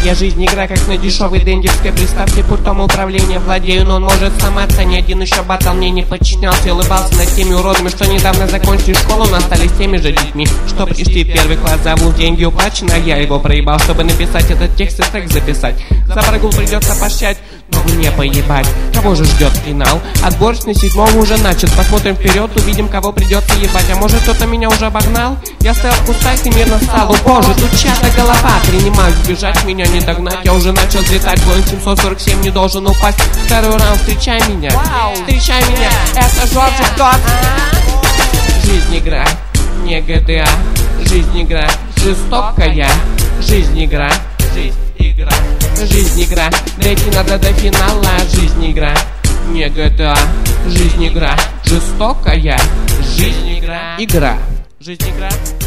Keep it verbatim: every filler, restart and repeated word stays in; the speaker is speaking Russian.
Я жизнь игра, как на дешевой дендерской приставке, пультом управления владею, но он может сломаться. Ни один еще батл мне не подчинялся и улыбался над теми уродами, что недавно закончили школу, но остались теми же детьми, что пришли в первый класс. Зовут деньги уплачены, а я его проебал, чтобы написать этот текст и трек записать. За прогул придется прощать, но мне поебать. Кого же ждет финал? Отборочный седьмого уже начат. Посмотрим вперед, увидим, кого придется ебать. А может, кто-то меня уже обогнал? Я стоял в кустах и мирно стал. О боже, тут чья-то голова. Принимаюсь бежать, меня не догнать. Я уже начал взлетать, Боинг семьсот сорок семь не должен упасть. Второй раунд, встречай меня, встречай меня. Это Жорж Дот. Жизнь игра, не ГТА. Жизнь игра, жестокая. Жизнь игра, жизнь игра. Жизнь игра, дойти надо до финала. Жизнь игра, не ГТА. Жизнь игра, жестокая. Жизнь игра, игра. Жизнь игра.